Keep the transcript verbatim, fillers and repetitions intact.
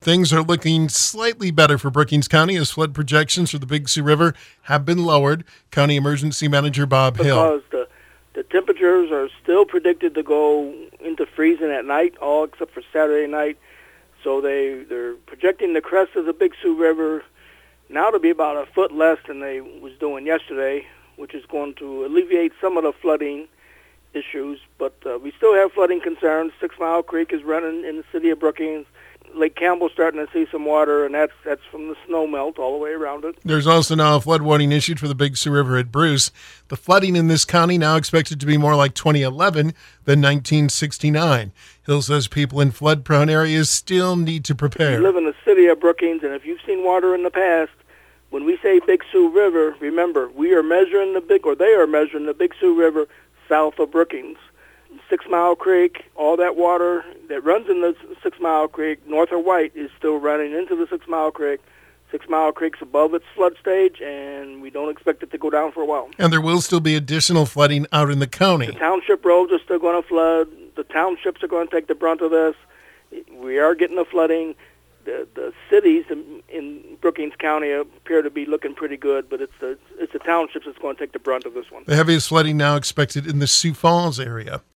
Things are looking slightly better for Brookings County as flood projections for the Big Sioux River have been lowered. County Emergency Manager Bob Hill. Because the, the temperatures are still predicted to go into freezing at night, all except for Saturday night. So they, they're projecting the crest of the Big Sioux River now to be about a foot less than they was doing yesterday, which is going to alleviate some of the flooding issues. But uh, we still have flooding concerns. Six Mile Creek is running in the city of Brookings. Lake Campbell's starting to see some water, and that's that's from the snow melt all the way around it. There's also now a flood warning issued for the Big Sioux River at Bruce. The flooding in this county now expected to be more like twenty eleven than nineteen sixty-nine. Hill says people in flood-prone areas still need to prepare. We live in the city of Brookings, and if you've seen water in the past, when we say Big Sioux River, remember, we are measuring the big, or they are measuring the Big Sioux River south of Brookings. Six Mile Creek, all that water that runs in the Six Mile Creek, north or white, is still running into the Six Mile Creek. Six Mile Creek's above its flood stage, and we don't expect it to go down for a while. And there will still be additional flooding out in the county. The township roads are still going to flood. The townships are going to take the brunt of this. We are getting the flooding. The the cities in, in Brookings County appear to be looking pretty good, but it's the it's the townships that's going to take the brunt of this one. The heaviest flooding now expected in the Sioux Falls area.